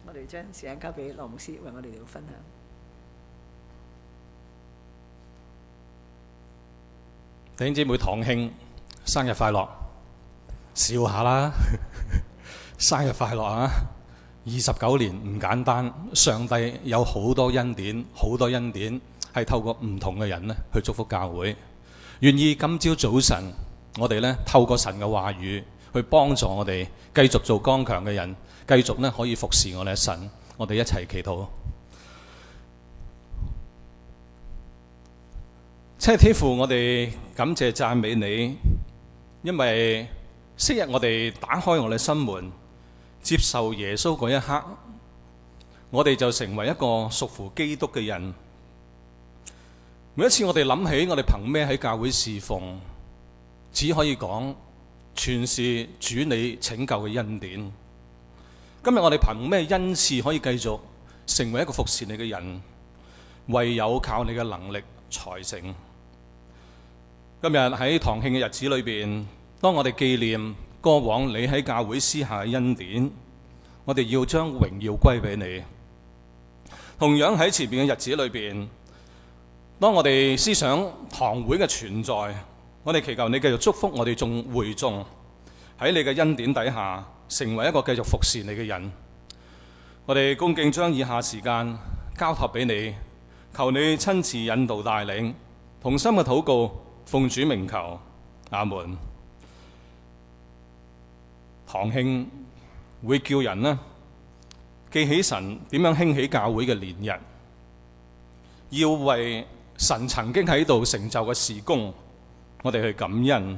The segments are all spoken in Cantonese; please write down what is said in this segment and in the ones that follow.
我哋將時間交俾羅牧師為我哋嚟分享。 弟兄姊妹，堂兄生日快樂！笑下啦，生日快樂啊！29年唔簡單，上帝有好多恩典，好多恩典係透過唔同嘅人咧去祝福教會。願意今朝早晨，我哋咧透過神嘅話語去幫助我哋繼續做剛強嘅人，繼續咧可以服侍我哋嘅神。我哋一齊祈禱。親愛天父，我哋感謝讚美你，因為昔日我哋打開我哋心門，接受耶穌嗰一刻，我哋就成為一個屬乎基督嘅人。每一次我哋諗起我哋憑咩喺教會侍奉，只可以講全是主你拯救嘅恩典。今日我哋憑咩恩賜可以繼續成為一個服侍你嘅人？唯有靠你嘅能力才成。今日喺堂慶嘅日子裏邊，當我哋紀念過往你喺教會施下嘅恩典，我哋要將榮耀歸俾你。同樣喺前面嘅日子裏邊，當我哋思想堂會嘅存在，我哋祈求你繼續祝福我哋眾會眾喺你嘅恩典底下，成為一個繼續服侍你嘅人。我哋恭敬將以下時間交託俾你，求你親自引導帶領，同心嘅禱告，奉主名求，阿門。堂慶會叫人呢記起神點樣興起教會嘅年日，要為神曾經喺度成就嘅事工，我哋去感恩。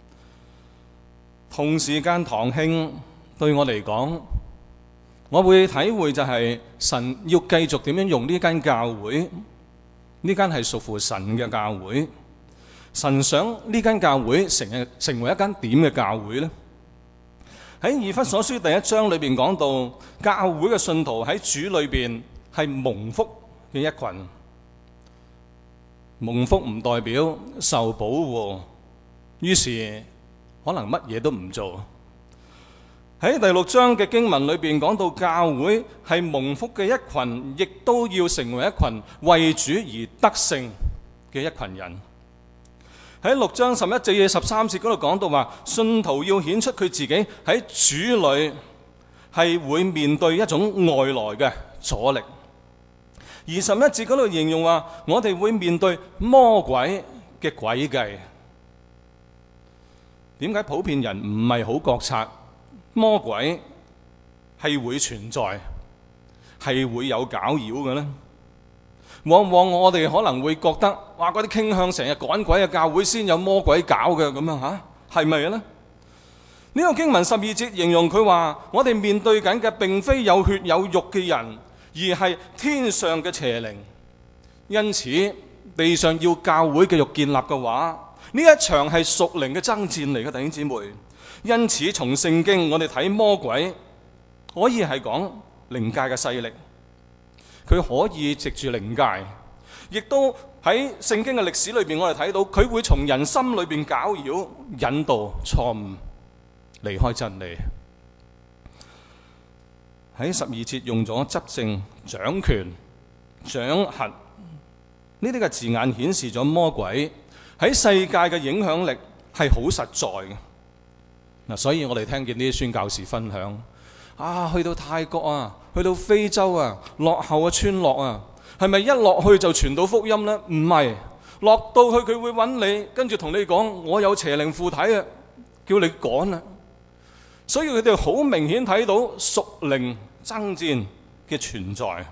同時間堂慶對我嚟講，我會體會就係神要繼續點樣用呢間教會，呢間係屬乎神嘅教會。神想呢間教會成為一間點嘅教會呢？喺以弗所書第1章裏邊講到，教會嘅信徒喺主裏邊係蒙福嘅一群。蒙福唔代表受保護，於是可能乜嘢都唔做。喺第6章嘅經文裏邊講到，教會係蒙福嘅一群，亦都要成為一群為主而得勝嘅一群人。喺6章11至13節嗰度講到話，信徒要顯出佢自己喺主裏係會面對一種外來嘅阻力。而11節嗰度形容話，我哋會面對魔鬼嘅詭計。點解普遍人唔係好覺察魔鬼係會存在，係會有攪擾嘅呢？往往我哋可能會覺得，哇！嗰啲傾向成日趕鬼嘅教會先有魔鬼搞嘅咁樣嚇，係咪呢？呢個經文12節形容佢話，我哋面對緊嘅並非有血有肉嘅人，而係天上嘅邪靈。因此，地上要教會繼續建立嘅話，呢一場係屬靈嘅爭戰嚟嘅，弟兄姊妹。因此，從聖經我哋睇魔鬼，可以係講靈界嘅勢力。佢可以藉住靈界，亦都喺聖經嘅歷史裏邊，我哋睇到佢會從人心裏邊攪擾、引導錯誤、離開真理。喺12節用咗執政、掌權、掌轄呢啲嘅字眼，顯示咗魔鬼喺世界嘅影響力係好實在嘅。嗱，所以我哋聽見呢啲宣教士分享。去到泰國啊，去到非洲啊，落後嘅村落啊，係咪一落去就傳到福音呢？唔係，落到去佢會揾你，跟住同你講，我有邪靈附體啊，叫你趕啊。所以佢哋好明顯睇到屬靈爭戰嘅存在。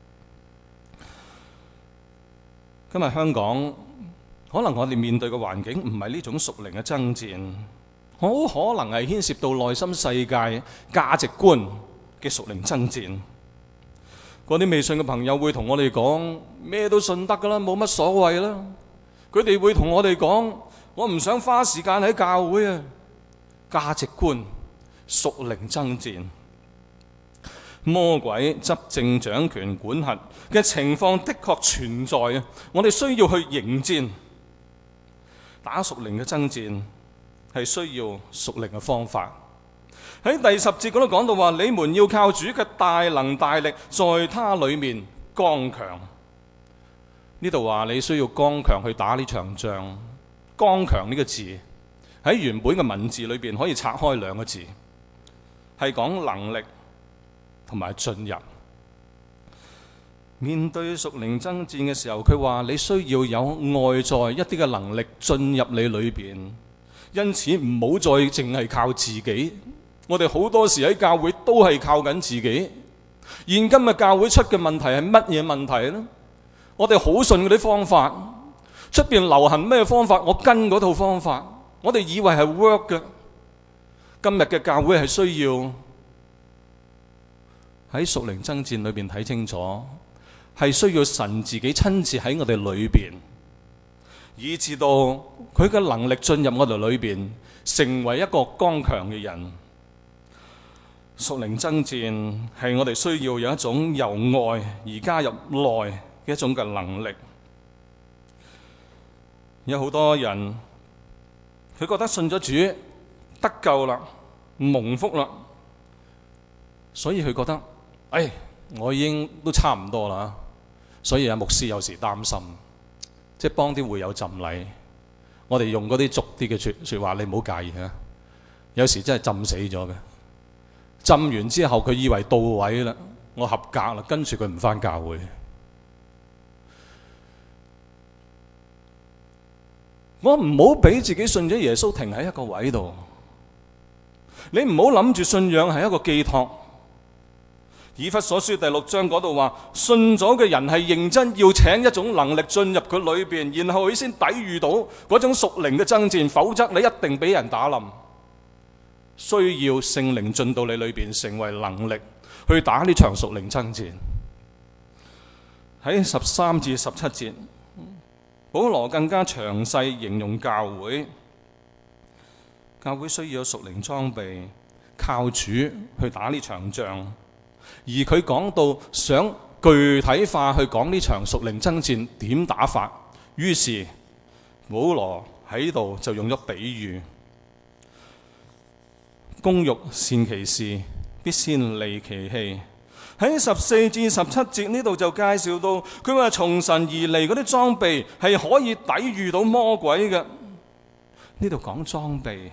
今日香港可能我哋面對嘅環境唔係呢種屬靈嘅爭戰。好可能係牽涉到內心世界價值觀嘅屬靈爭戰。嗰啲未信嘅朋友會同我哋講，咩都信得噶啦，冇乜所謂啦。佢哋會同我哋講，我唔想花時間喺教會啊。價值觀屬靈爭戰，魔鬼執政掌權管轄嘅情況的確存在啊。我哋需要去迎戰，打屬靈嘅爭戰。係需要屬靈嘅方法， 喺第10節嗰度講到話，你們要靠主嘅大能大力，在他裏面剛強。呢度話你需要剛強去打呢場仗。剛強呢個字喺原本嘅文字裏邊可以拆開2個字，係講能力同埋進入。面對屬靈爭戰嘅時候，佢話你需要有外在一啲嘅能力進入你裏邊，因此唔好再淨係靠自己。我哋好多時喺教會都係靠緊自己。現今嘅教會出嘅問題係乜嘢問題呢？我哋好順嗰啲方法，出邊流行咩方法，我跟嗰套方法，我哋以為係 work 嘅。今日嘅教會係需要喺屬靈爭戰裏邊睇清楚，係需要神自己親自喺我哋裏邊，以至到佢嘅能力進入我哋裏邊，成為一個剛強嘅人。屬靈爭戰係我哋需要有一種由外而加入內嘅一種嘅能力。有好多人佢覺得信咗主得救啦，蒙福啦，所以佢覺得我已經都差唔多啦。所以牧師有時擔心，即係幫啲會友浸禮，我哋用嗰啲俗啲嘅說話，你唔好介意啊。有時真係浸死咗嘅，浸完之後佢以為到位啦，我合格啦，跟住佢唔返教會。我唔好俾自己信咗耶穌停喺一個位度，你唔好諗住信仰係一個寄託。以弗所書第6章嗰度話，信咗嘅人係認真要請一種能力進入佢裏邊，然後佢先抵禦到嗰種屬靈嘅爭戰，否則你一定俾人打冧。需要聖靈進到你裏邊，成為能力去打呢場屬靈爭戰。喺13至17節，保羅更加詳細形容教會需要有屬靈裝備，靠主去打呢場仗。而佢講到想具體化去講呢場屬靈爭戰點打法，於是保羅喺度就用咗比喻。工欲善其事，必先利其器。喺14至17節呢度就介紹到，佢話從神而嚟嗰啲裝備係可以抵禦到魔鬼嘅。呢度講裝備，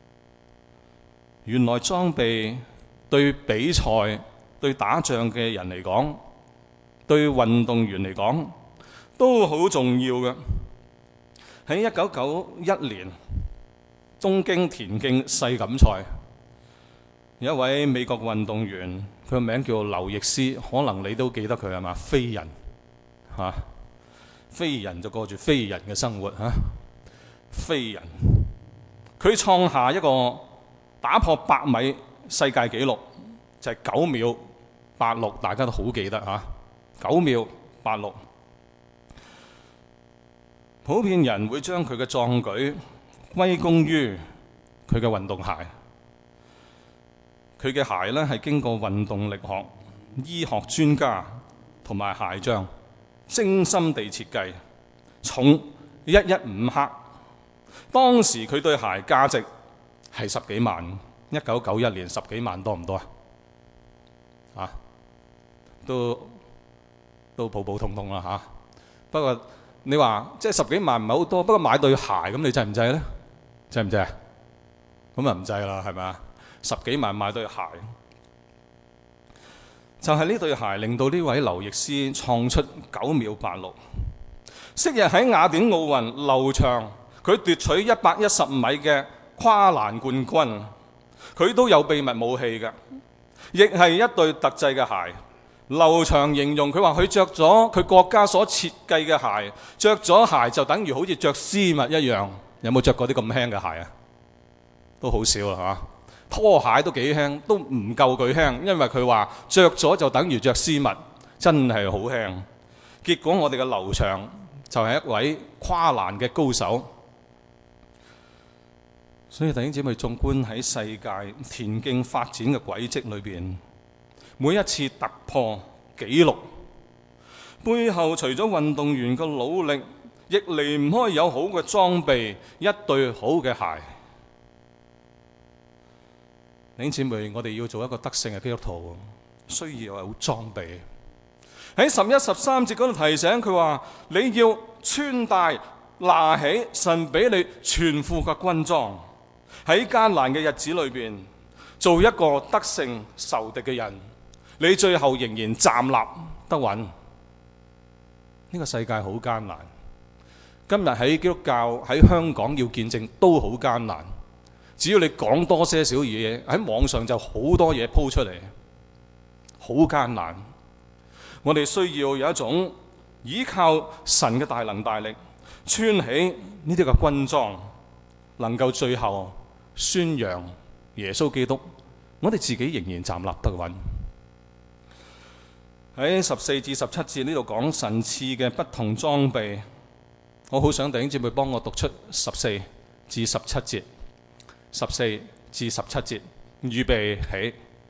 原來裝備對比賽、對打仗嘅人嚟講，對運動員嚟講都好重要嘅。喺1991年東京田徑世錦賽，有一位美國運動員，佢個名叫劉易斯，可能你都記得佢係嘛？飛人嚇，飛人就過住飛人嘅生活嚇。飛人，佢創下一個打破100米世界紀錄，就係9秒86，大家都好記得嚇。9秒86，普遍人會將佢嘅壯舉歸功於佢嘅運動鞋。佢嘅鞋呢係經過運動力學、醫學專家同埋鞋匠精心地設計，重115克。當時佢對鞋價值係10幾萬，1991年10幾萬多唔多啊？都普普通通啦嚇。不過你話即係10幾萬唔係好多，不過買對鞋咁你制唔制呢？制唔制啊？咁啊唔制啦，係咪啊？10幾萬買對鞋，就係呢對鞋令到呢位劉易斯創出9秒86。昔日喺雅典奧運劉翔，佢奪取115米嘅跨欄冠軍，佢都有秘密武器嘅，亦係一對特製嘅鞋。劉翔形容佢話佢着咗佢國家所設計嘅鞋，着咗鞋就等於好似着絲襪一樣。有冇着過啲咁輕嘅鞋啊？都好少啦嚇。拖鞋都幾輕，都唔夠佢輕，因為佢話着咗就等於着絲襪，真係好輕。結果我哋嘅劉翔就係一位跨欄嘅高手。所以弟兄姊妹，縱觀喺世界田徑發展嘅軌跡裏邊，每一次突破紀錄背後，除咗運動員嘅努力，亦離唔開有好嘅裝備，一對好嘅鞋。 弟兄姊妹，我哋要做一個得勝嘅基督徒，需要有裝備。喺11、13節嗰度提醒佢話：你要穿戴拿起神俾你全副嘅軍裝，喺艱難嘅日子裏邊，做一個得勝仇敵嘅人，你最後仍然站立得穩。呢個世界好艱難，今日喺基督教喺香港要見證都好艱難。只要你講多些少嘢，喺網上就好多嘢鋪出嚟，好艱難。我哋需要有一種依靠神嘅大能大力，穿起呢啲嘅軍裝，能夠最後宣揚耶穌基督，我哋自己仍然站立得穩。喺14至17節呢度講神賜嘅不同裝備，我好想弟兄姊妹幫我讀出14至17節。14至17節，預備起。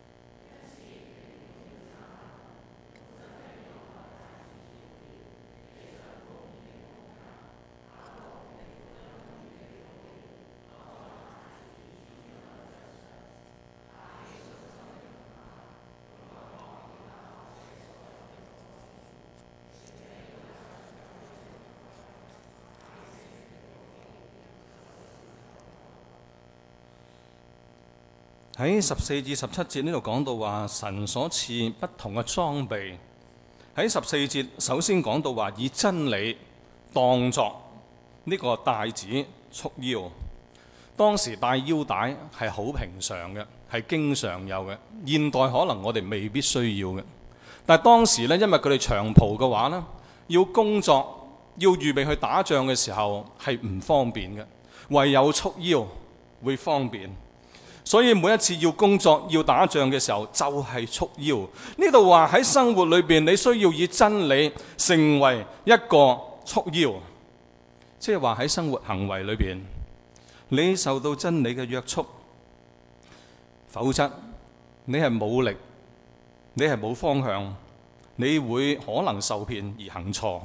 喺14至17節呢度講到話神所賜不同嘅裝備。喺14節首先講到話以真理當作呢個帶子束腰。當時帶腰帶係好平常嘅，係經常有嘅。現代可能我哋未必需要嘅，但係當時呢，因為佢哋長袍嘅話呢，要工作要預備去打仗嘅時候係唔方便嘅，唯有束腰會方便。所以每一次要工作要打仗嘅時候就係束腰。呢度話喺生活裏邊你需要以真理成為一個束腰，即係話喺生活行為裏邊你受到真理嘅約束，否則你係冇力，你係冇方向，你會可能受騙而行錯。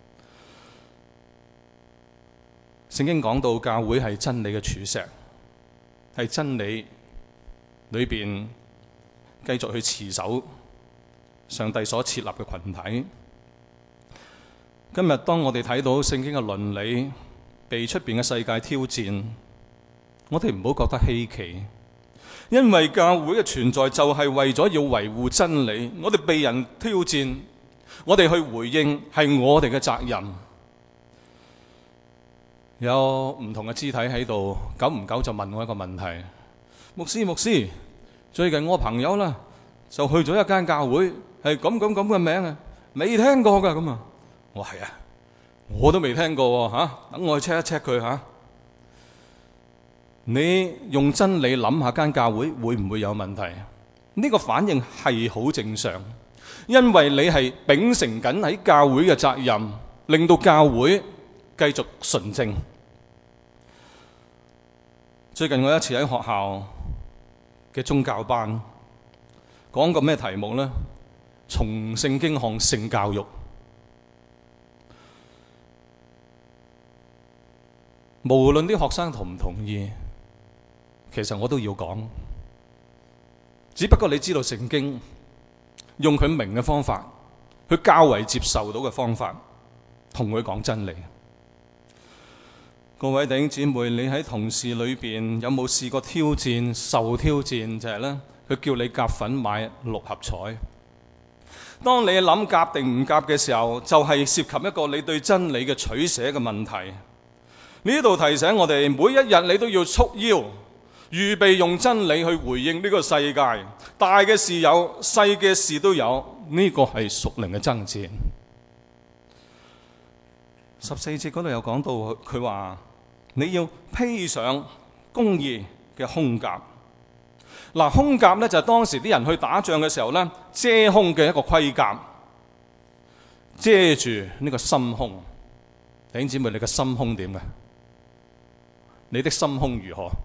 聖經講到教會係真理嘅柱石，係真理裏邊繼續去持守上帝所設立嘅群體。今日當我哋睇到聖經嘅倫理被出邊嘅世界挑戰，我哋唔好覺得稀奇，因為教會嘅存在就係為咗要維護真理。我哋被人挑戰，我哋去回應係我哋嘅責任。有唔同嘅肢體喺度，久唔久就問我一個問題：牧師，最近我朋友啦就去咗一間教會，係咁嘅名啊，未聽過噶。咁啊，我話係啊，我都未聽過吓，等我去 check 一 check 佢吓。你用真理諗下間教會會唔會有問題？呢個反應係好正常，因為你係秉承緊喺教會嘅責任，令到教會繼續純正。最近我一次喺學校嘅宗教班講個咩題目呢？從聖經看性教育。無論啲學生同唔同意，其實我都要講。只不過你知道聖經用佢明嘅方法，佢較為接受到嘅方法，同佢講真理。各位弟兄姊妹，你喺同事裏邊有冇試過挑戰、受挑戰？就係呢，佢叫你夾份買6合彩。當你諗夾定唔夾嘅時候，就係涉及一個你對真理嘅取捨嘅問題。呢度提醒我哋，每一日你都要束腰，預備用真理去回應呢個世界。大嘅事有，細嘅事都有，呢個係屬靈嘅爭戰。14節嗰度有講到，佢話你要披上公義嘅胸甲。嗱，胸甲呢，就係當時啲人去打仗嘅時候呢，遮胸嘅一個盔甲，遮住呢個心胸。弟兄姊妹，你嘅心胸點嘅？你的心胸如何？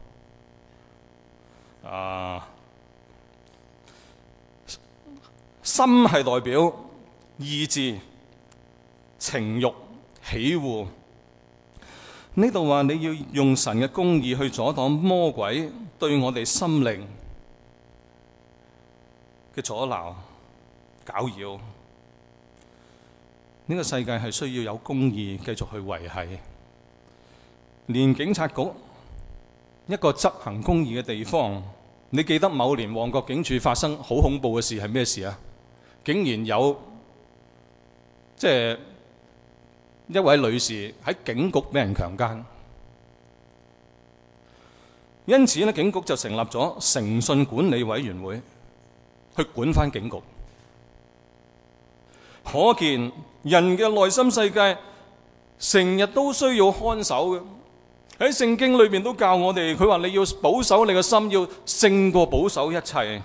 心係代表意志、情慾、喜惡。呢度話你要用神嘅公義去阻擋魔鬼對我哋心靈嘅阻撓、攪擾。呢個世界係需要有公義繼續去維繫。連警察局一個執行公義嘅地方，你記得某年旺角警署發生好恐怖嘅事係咩事啊？竟然有一位女士喺警局俾人強姦，因此咧警局就成立咗誠信管理委員會去管翻警局。可見人嘅內心世界成日都需要看守嘅。喺聖經裏面都教我哋，佢話你要保守你嘅心，要勝過保守一切。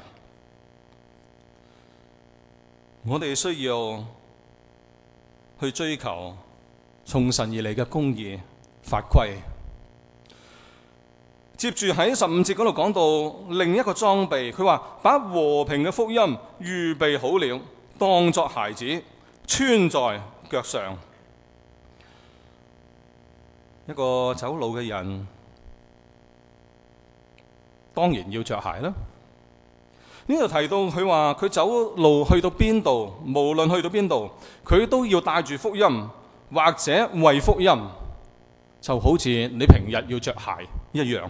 我哋需要去追求從神而嚟嘅公義法規。接住喺15節嗰度講到另一個裝備，佢話把和平嘅福音預備好了，當作鞋子穿在腳上。一個走路嘅人當然要着鞋啦。呢度提到佢話佢走路去到邊度，無論去到邊度，佢都要帶住福音或者為福音，就好似你平日要着鞋一樣。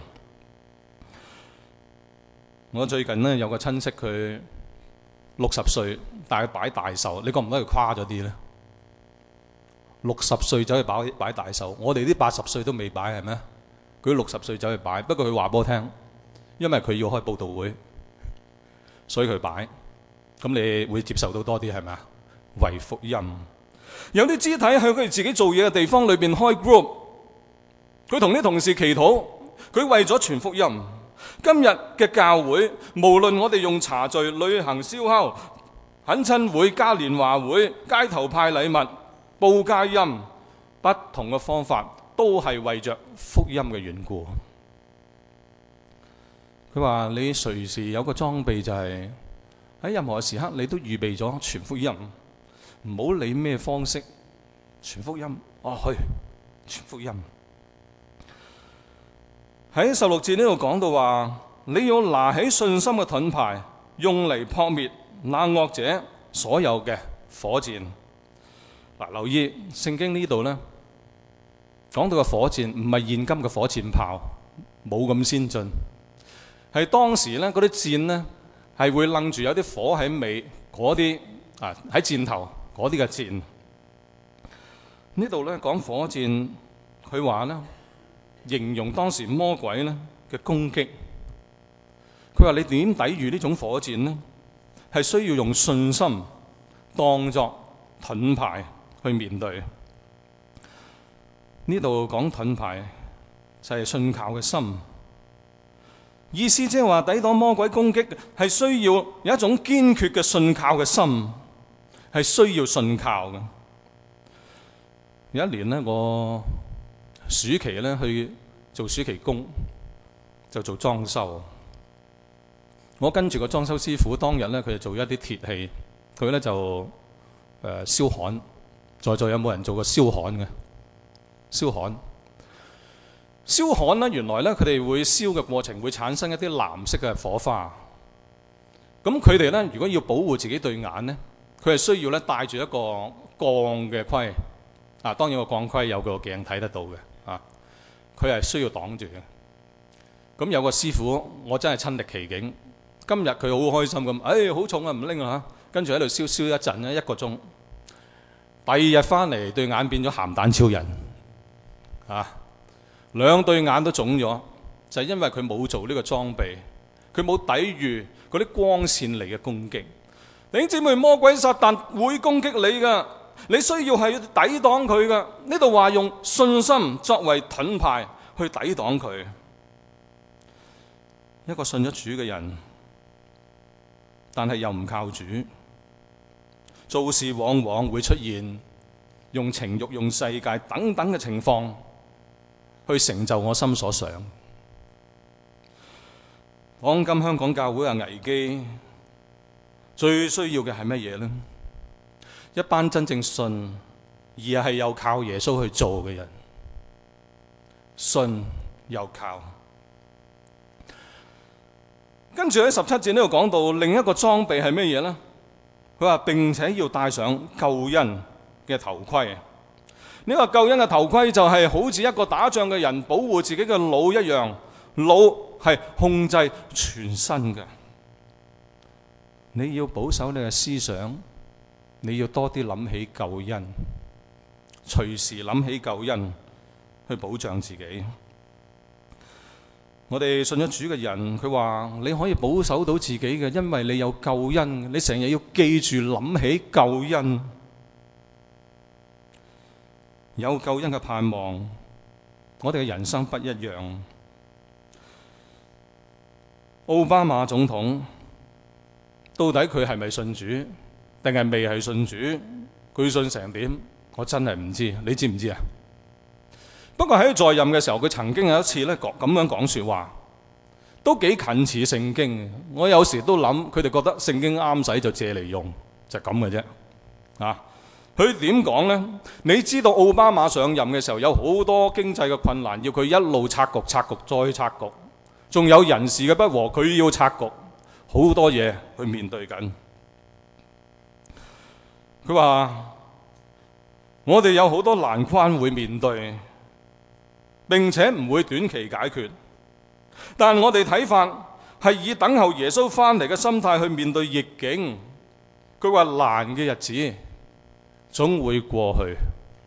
我最近呢，有個親戚，佢60歲，但係擺大壽，你覺唔覺得佢誇咗啲呢？60歲走去擺大壽，我哋啲80歲都未擺係咩？佢60歲走去擺，不過佢話俾我聽，因為佢要開佈道會，所以佢擺。咁你會接受到多啲係咪啊？為福音，有啲肢體喺佢自己做嘢嘅地方裏邊開 group， 佢同啲同事祈禱，佢為咗傳福音。今日嘅教會，無論我哋用茶聚、旅行、燒烤、懇親會、嘉年華會、街頭派禮物、報佳音，不同嘅方法都係為着福音嘅緣故。佢話你隨時有個裝備，就係喺任何時刻你都預備咗傳福音，唔好理咩方式傳福音，去傳福音。喺16節呢度講到話，你要拿起信心嘅盾牌，用嚟撲滅那惡者所有嘅火箭。留意聖經呢度呢，講到嘅火箭唔係現今嘅火箭炮，冇咁先進，係當時呢嗰啲箭呢係會楞住有啲火喺尾，嗰啲喺箭頭嗰啲嘅箭。呢度呢講火箭，佢話呢形容當時魔鬼呢嘅攻擊。佢話你點抵禦呢種火箭呢？係需要用信心當作盾牌去面對。呢度講盾牌就係信靠嘅心，意思即係話抵擋魔鬼攻擊係需要有一種堅決嘅信靠嘅心，係需要信靠嘅。有一年呢，我暑期咧去做暑期工，就做裝修。我跟住個裝修師傅，當日咧佢就做一啲鐵器，佢咧就燒焊。在座有冇人做過燒焊嘅？燒焊咧，原來咧佢哋會燒嘅過程會產生一啲藍色嘅火花。咁佢哋咧如果要保護自己對眼咧，佢係需要咧戴住一個鋼嘅盔。當然個鋼盔有個鏡睇得到嘅。佢係需要擋住嘅。咁有個師傅，我真係親歷其境。今日佢好開心咁，好重啊，唔拎啊，跟住喺度燒一陣咧，1個鐘。第二日翻嚟對眼變咗鹹蛋超人，2對眼都腫咗，就係因為佢冇做呢個裝備，佢冇抵禦嗰啲光線嚟嘅攻擊。弟兄姊妹，魔鬼撒旦會攻擊你㗎，你需要係抵擋佢㗎。呢度話用信心作為盾牌去抵擋佢。一個信咗主嘅人，但係又唔靠主，做事往往會出現用情慾、用世界等等嘅情況去成就我心所想。當今香港教會嘅危機，最需要嘅係乜嘢呢？一班真正信而係又靠耶穌去做嘅人，信又靠。 跟住喺17節呢度講到另一個裝備係咩嘢呢？佢話並且要戴上救恩嘅頭盔。呢個救恩嘅頭盔就係好似一個打仗嘅人保護自己嘅腦一樣，腦係控制全身嘅。你要保守你嘅思想，你要多啲諗起救恩，隨時諗起救恩去保障自己。我哋信咗主嘅人，佢話你可以保守到自己嘅，因為你有救恩。你成日要記住諗起救恩，有救恩嘅盼望，我哋嘅人生不一樣。奧巴馬總統到底佢係咪信主，定係未係信主？佢信成點？我真係唔知，你知唔知啊？不過喺在任嘅時候，佢曾經有一次咧咁樣講說話，都幾近似聖經。我有時都諗，佢哋覺得聖經啱使就借嚟用，就咁嘅啫。佢點講呢？你知道奧巴馬上任嘅時候有好多經濟嘅困難，要佢一路拆局再拆局，仲有人事嘅不和，佢要拆局，好多嘢去面對緊。佢話我哋有好多難關會面對，並且唔會短期解決，但我哋睇法係以等候耶穌翻嚟嘅心態去面對逆境。佢話難嘅日子總會過去。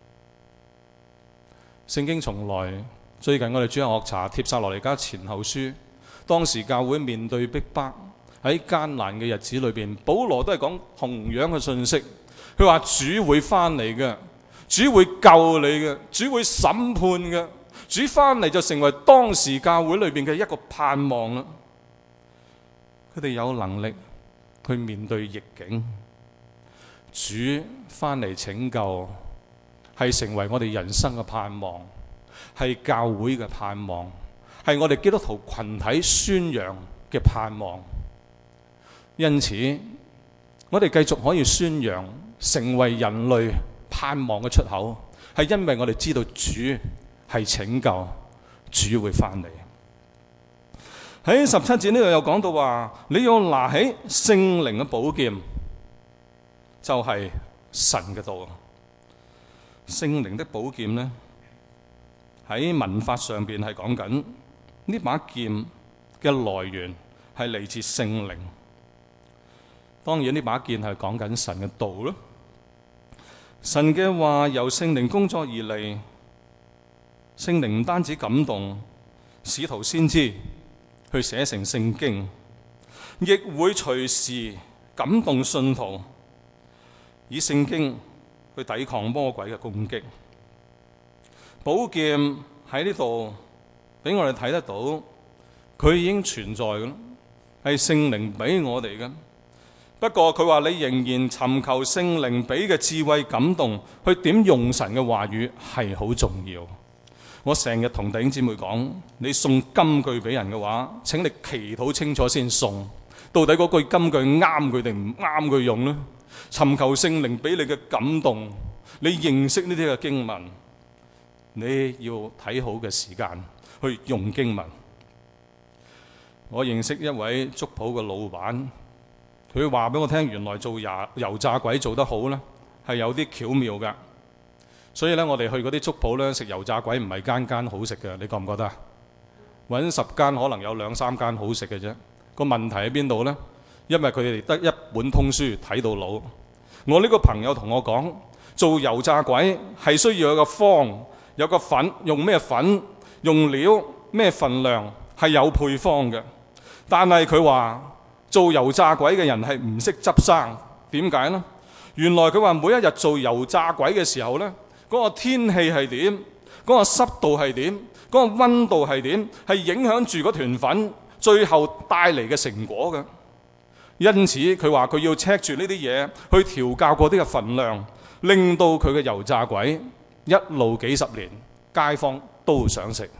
聖經從來，最近我哋主日學查帖撒羅尼迦前後書，當時教會面對逼迫，喺艱難嘅日子裏邊，保羅都係講同樣嘅信息。佢話主會翻嚟嘅，主會救你嘅，主會審判嘅，主翻嚟就成為當時教會裏邊嘅一個盼望啦。佢哋有能力去面對逆境。主翻嚟拯救，係成為我哋人生嘅盼望，係教會嘅盼望，係我哋基督徒群體宣揚嘅盼望。因此，我哋繼續可以宣揚，成為人類盼望嘅出口，係因為我哋知道主係拯救，主會翻嚟。喺17節呢度又講到話，你要拿起聖靈嘅寶劍，就係神嘅道。聖靈的寶劍呢，喺文法上邊係講緊呢把劍嘅來源係嚟自聖靈。當然呢把劍係講緊神嘅道咯。神嘅話由聖靈工作而嚟，聖靈唔單止感動使徒先知去寫成聖經，亦會隨時感動信徒以聖經去抵抗魔鬼嘅攻擊。寶劍喺呢度俾我哋睇得到，佢已經存在嘅，係聖靈俾我哋嘅。不過佢話你仍然尋求聖靈俾嘅智慧感動，去點用神嘅話語係好重要。我成日同弟兄姊妹講，你送金句俾人嘅話，請你祈禱清楚先送，到底嗰句金句啱佢定唔啱佢用呢？尋求聖靈俾你嘅感動，你認識呢啲嘅經文，你要睇好嘅時間去用經文。我認識一位粥鋪嘅老闆，佢話俾我聽，原來做油炸鬼做得好呢，係有啲巧妙㗎。所以咧，我哋去嗰啲粥鋪咧食油炸鬼唔係間間好食嘅，你覺唔覺得啊？揾10間可能有2、3間好食嘅啫。個問題喺邊度呢？因為佢哋得一本通書睇到老。我呢個朋友同我講，做油炸鬼係需要有個方，有個粉，用咩粉，用料咩份量，係有配方嘅。但係佢話做油炸鬼嘅人係唔識執生，點解呢？原來佢話每一日做油炸鬼嘅時候呢，嗰個天氣係點，嗰個濕度係點，嗰個溫度係點，係影響住嗰團粉最後帶嚟嘅成果嘅。因此佢話佢要 check 住呢啲嘢去調校嗰啲嘅份量，令到佢嘅油炸鬼一路幾十年，街坊都想食。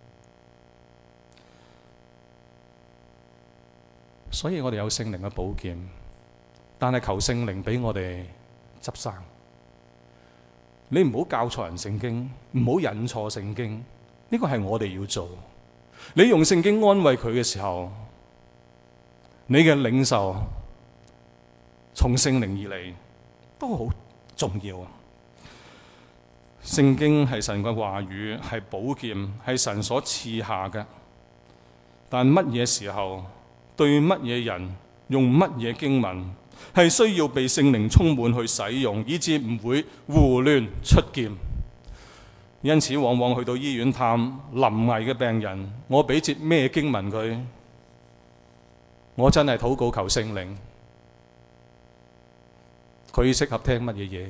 所以我哋有聖靈嘅寶劍，但係求聖靈俾我哋執生。你唔好教錯人聖經，唔好引錯聖經，呢個係我哋要做。你用聖經安慰佢嘅時候， 你嘅領受從聖靈而嚟，都好重要啊！聖經係神嘅話語，係寶劍，係神所賜下嘅。但乜嘢時候，對乜嘢人，用乜嘢經文，係需要被聖靈充滿去使用，以致唔會胡亂出劍。因此往往去到醫院探臨危嘅病人，我俾節咩經文佢，我真係禱告求聖靈，佢適合聽乜嘢嘢。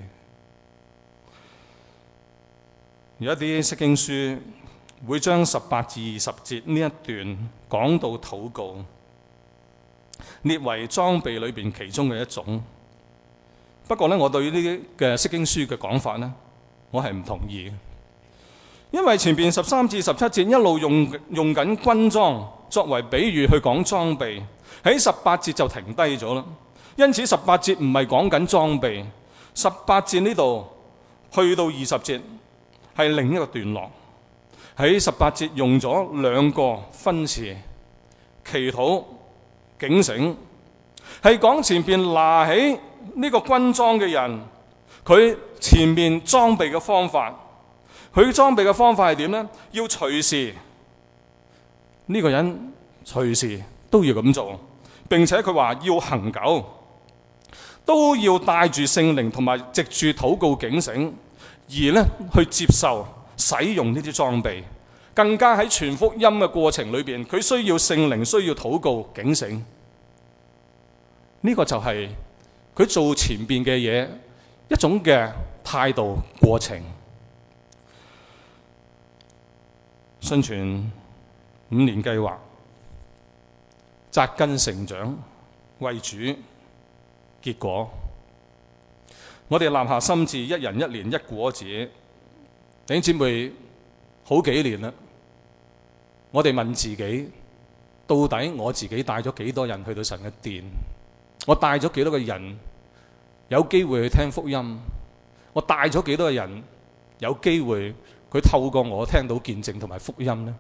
有一啲釋經書會將18至20節呢一段講到禱告，列為裝備裏邊其中嘅一種。不過呢，我對呢啲嘅釋經書嘅講法呢，我係唔同意嘅。因為前邊13至17節一路用緊軍裝作為比喻去講裝備，喺18節就停低咗啦。因此18節唔係講緊裝備，18節呢度去到20節係另一個段落。喺18節用咗2個分詞，祈禱、警醒，係講前邊拿起呢個軍裝嘅人，佢前面裝備嘅方法。佢裝備嘅方法係點呢？要隨時呢個人隨時都要咁做，並且佢話要恆久，都要帶住聖靈同埋藉住禱告警醒，而呢去接受使用呢啲裝備。更加喺傳福音嘅過程裏邊，佢需要聖靈，需要禱告警醒。呢個就係佢做前邊嘅嘢一種嘅態度過程。宣傳5年計劃，扎根成長為主，結果我哋立下心志，一人1年1果子。弟兄姊妹，好幾年啦，我哋問自己，到底我自己帶咗幾多人去到神嘅殿？我帶咗幾多個人有機會去聽福音？我帶咗幾多個人有機會佢透過我聽到見證同埋福音呢？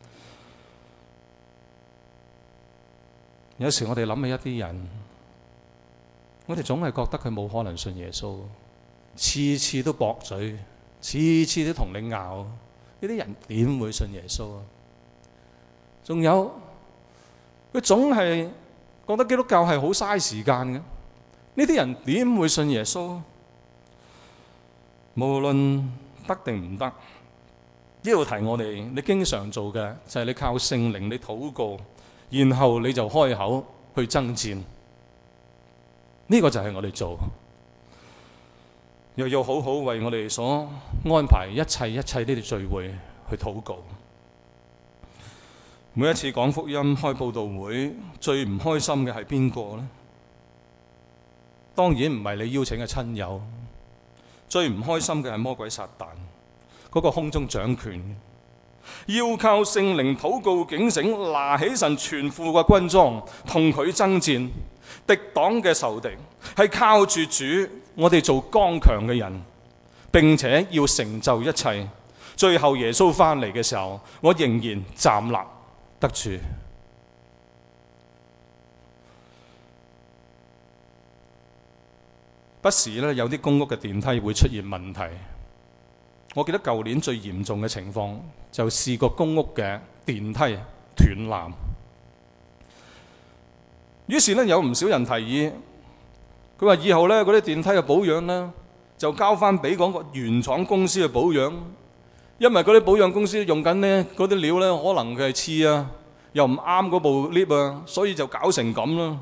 有時我哋諗起一啲人，我哋總係覺得佢冇可能信耶穌，次次都駁嘴，次次都同你拗，呢啲人點會信耶穌啊？仲有佢總係覺得基督教係好嘥時間嘅，呢啲人點會信耶穌？無論得定唔得，呢度提我哋，你經常做嘅就係你靠聖靈，你禱告，然後你就開口去爭戰。呢個就係我哋做，又要好好為我哋所安排一切呢啲聚會去禱告。每一次講福音開佈道會，最唔開心嘅係邊個呢？當然唔係你邀請嘅親友，最唔開心嘅係魔鬼撒旦，嗰個空中掌權，要靠聖靈禱告警醒，拿起神全副嘅軍裝同佢爭戰，敵擋嘅仇敵係靠住主，我哋做剛強嘅人，並且要成就一切。最後耶穌翻嚟嘅時候，我仍然站立得住。不時咧，有啲公屋嘅電梯會出現問題。我記得舊年最嚴重嘅情況就試過公屋嘅電梯斷纜。於是呢，有唔少人提議，佢話以後呢，嗰啲電梯嘅保養呢，就交翻俾嗰個原廠公司嘅保養，因為嗰啲保養公司用緊呢嗰啲料呢，可能佢係黐啊，又唔啱嗰部 lift 啊，所以就搞成咁啦。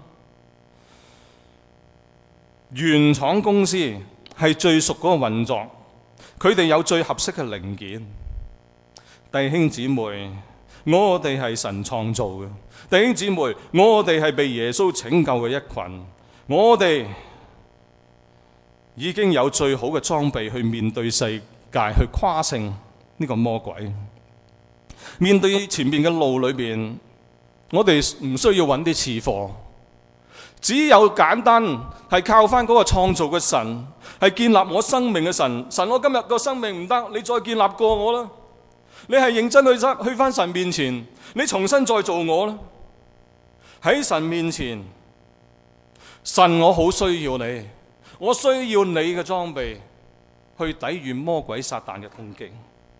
原廠公司係最熟嗰個運作，佢哋有最合適嘅零件。弟兄姊妹，我哋係神創造嘅，弟兄姊妹，我哋係被耶穌拯救嘅一群，我哋已經有最好嘅裝備去面對世界，去跨勝呢個魔鬼。面對前面嘅路裏邊，我哋唔需要揾啲次貨，只有簡單係靠翻嗰個創造嘅神，係建立我生命嘅神。神，我今日個生命唔得，你再建立過我啦。你係認真去翻神面前，你重新再做我啦。 喺神面前，神，我好需要你，我需要你嘅裝備去抵禦魔鬼撒旦嘅攻擊。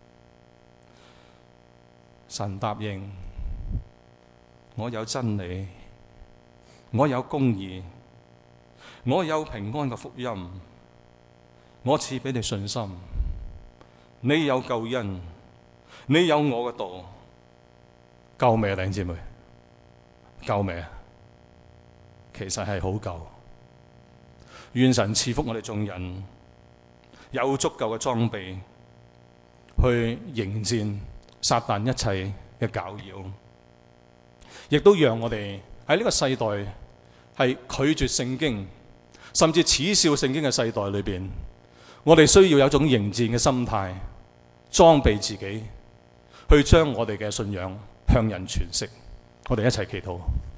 神答應，我有真理，我有公義，我有平安嘅福音，我賜俾你信心，你有救恩，你有我嘅道。夠未啊，弟兄姊妹？夠未啊？其實係好夠。願神賜福我哋眾人，有足夠嘅裝備去迎戰撒旦一切嘅攪擾，亦都讓我哋喺呢個世代係拒絕聖經，甚至恥笑聖經嘅世代裏邊，我哋需要有一種迎戰嘅心態，裝備自己，去將我哋嘅信仰向人傳釋。我哋一齊祈禱。